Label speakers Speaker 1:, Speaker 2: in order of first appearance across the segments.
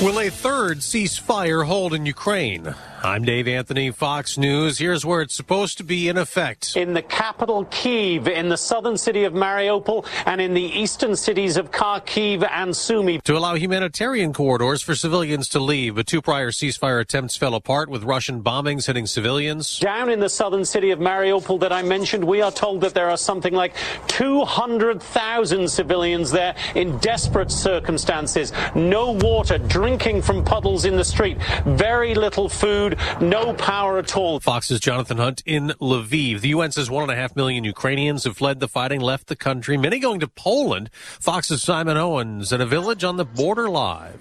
Speaker 1: Will a third ceasefire hold in Ukraine? I'm Dave Anthony, Fox News. Here's where it's supposed to be in effect.
Speaker 2: In the capital, Kyiv, in the southern city of Mariupol, and in the eastern cities of Kharkiv and Sumy.
Speaker 1: To allow humanitarian corridors for civilians to leave, but two prior ceasefire attempts fell apart with Russian bombings hitting civilians.
Speaker 2: Down in the southern city of Mariupol that I mentioned, we are told that there are something like 200,000 civilians there in desperate circumstances. No water, drinking from puddles in the street, very little food, no power at all.
Speaker 1: Fox's Jonathan Hunt in Lviv. The UN says 1.5 million Ukrainians have fled the fighting, left the country, many going to Poland. Fox's Simon Owens at a village on the border live.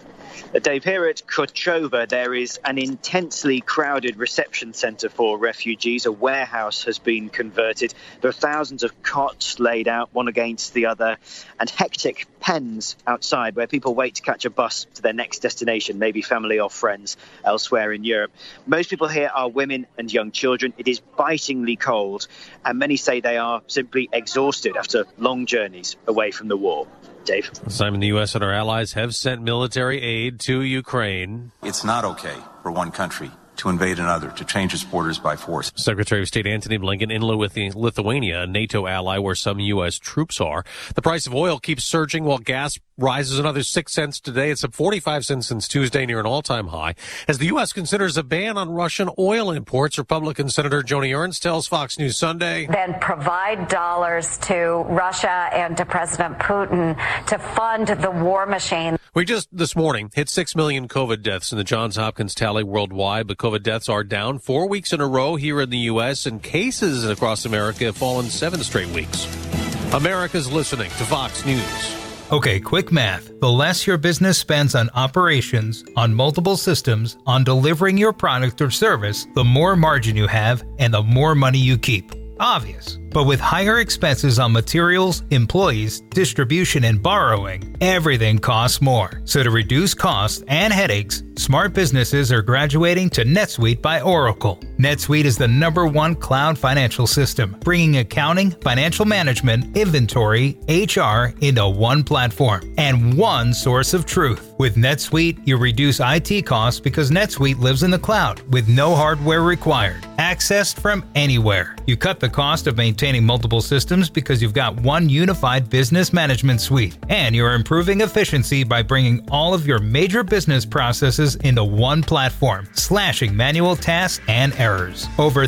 Speaker 3: Dave, here at Kochova, there is an intensely crowded reception centre for refugees. A warehouse has been converted. There are thousands of cots laid out, one against the other, and hectic pens outside where people wait to catch a bus to their next destination, maybe family or friends elsewhere in Europe. Most people here are women and young children. It is bitingly cold, and many say they are simply exhausted after long journeys away from the war. Dave.
Speaker 1: Simon, the U.S. and our allies have sent military aid to Ukraine.
Speaker 4: It's not okay for one country to invade another, to change its borders by force.
Speaker 1: Secretary of State Antony Blinken in Lithuania, a NATO ally where some U.S. troops are. The price of oil keeps surging while gas rises another 6 cents today. It's up 45 cents since Tuesday, near an all-time high. As the U.S. considers a ban on Russian oil imports, Republican Senator Joni Ernst tells Fox News Sunday.
Speaker 5: Then provide dollars to Russia and to President Putin to fund the war machine.
Speaker 1: We just this morning hit 6 million COVID deaths in the Johns Hopkins tally worldwide, but COVID deaths are down 4 weeks in a row here in the U.S., and cases across America have fallen 7 straight weeks. America's listening to Fox News.
Speaker 6: Okay, quick math. The less your business spends on operations, on multiple systems, on delivering your product or service, the more margin you have and the more money you keep. Obvious. But with higher expenses on materials, employees, distribution, and borrowing, everything costs more. So to reduce costs and headaches, smart businesses are graduating to NetSuite by Oracle. NetSuite is the #1 cloud financial system, bringing accounting, financial management, inventory, HR into one platform and one source of truth. With NetSuite, you reduce IT costs because NetSuite lives in the cloud with no hardware required, accessed from anywhere. You cut the cost of maintaining multiple systems because you've got one unified business management suite, and you're improving efficiency by bringing all of your major business processes into one platform, slashing manual tasks and errors. Over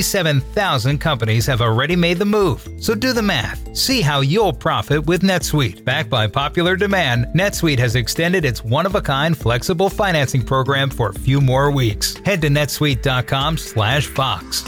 Speaker 6: 37,000 companies have already made the move, so do the math. See how you'll profit with NetSuite. Backed by popular demand, NetSuite has extended its one-of-a-kind flexible financing program for a few more weeks. Head to netsuite.com/Fox.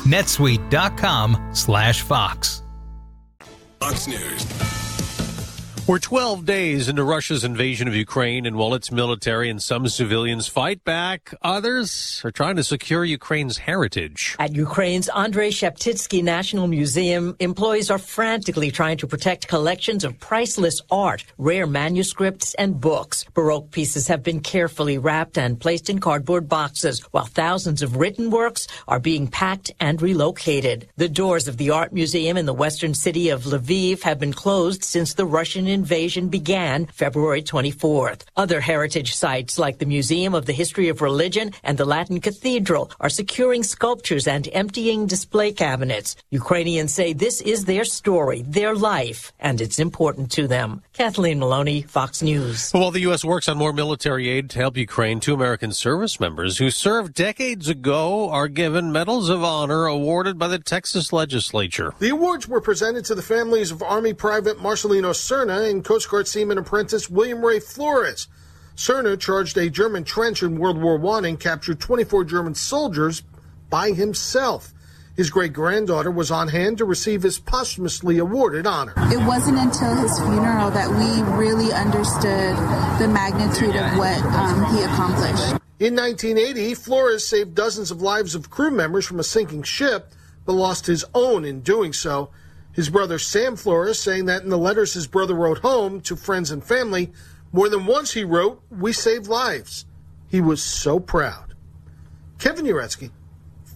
Speaker 6: netsuite.com/Fox.
Speaker 7: Fox News.
Speaker 1: We're 12 days into Russia's invasion of Ukraine, and while its military and some civilians fight back, others are trying to secure Ukraine's heritage.
Speaker 8: At Ukraine's Andrei Sheptytsky National Museum, employees are frantically trying to protect collections of priceless art, rare manuscripts, and books. Baroque pieces have been carefully wrapped and placed in cardboard boxes, while thousands of written works are being packed and relocated. The doors of the art museum in the western city of Lviv have been closed since the Russian invasion began February 24th. Other heritage sites like the Museum of the History of Religion and the Latin Cathedral are securing sculptures and emptying display cabinets. Ukrainians say this is their story, their life, and it's important to them. Kathleen Maloney, Fox News.
Speaker 1: While the U.S. works on more military aid to help Ukraine, 2 American service members who served decades ago are given Medals of Honor awarded by the Texas legislature.
Speaker 9: The awards were presented to the families of Army Private Marcelino Cerna and Coast Guard Seaman Apprentice William Ray Flores. Cerna charged a German trench in World War I and captured 24 German soldiers by himself. His great-granddaughter was on hand to receive his posthumously awarded honor.
Speaker 10: It wasn't until his funeral that we really understood the magnitude of what he accomplished.
Speaker 9: In 1980, Flores saved dozens of lives of crew members from a sinking ship, but lost his own in doing so. His brother Sam Flores saying that in the letters his brother wrote home to friends and family, more than once he wrote, "We saved lives." He was so proud. Kevin Uretsky,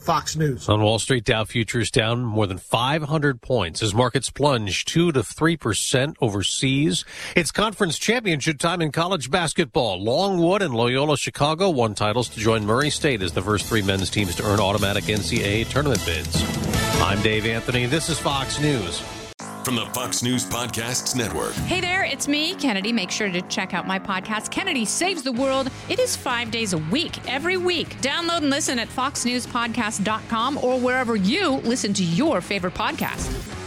Speaker 9: Fox News.
Speaker 1: On Wall Street, Dow futures down more than 500 points as markets plunge 2 to 3% overseas. It's conference championship time in college basketball. Longwood and Loyola Chicago won titles to join Murray State as the first three men's teams to earn automatic NCAA tournament bids. I'm Dave Anthony. This is Fox News.
Speaker 7: From the Fox News Podcasts Network.
Speaker 11: Hey there, it's me, Kennedy. Make sure to check out my podcast, Kennedy Saves the World. It is 5 days a week, every week. Download and listen at foxnewspodcast.com or wherever you listen to your favorite podcast.